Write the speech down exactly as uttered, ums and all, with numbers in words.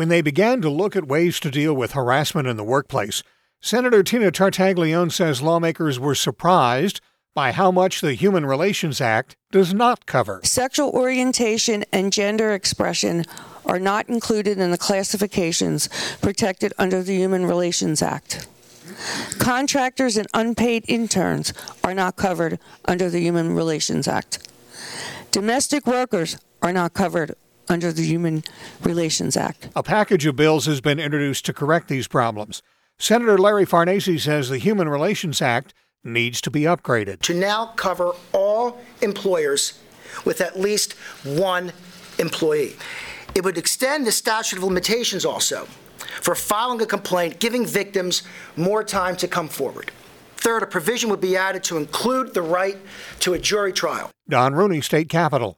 when they began to look at ways to deal with harassment in the workplace. Senator Tina Tartaglione says lawmakers were surprised by how much the Human Relations Act does not cover. Sexual orientation and gender expression are not included in the classifications protected under the Human Relations Act. Contractors and unpaid interns are not covered under the Human Relations Act. Domestic workers are not covered under the Human Relations Act. A package of bills has been introduced to correct these problems. Senator Larry Farnese says the Human Relations Act needs to be upgraded to now cover all employers with at least one employee. It would extend the statute of limitations also for filing a complaint, giving victims more time to come forward. Third, a provision would be added to include the right to a jury trial. Don Rooney, State Capitol.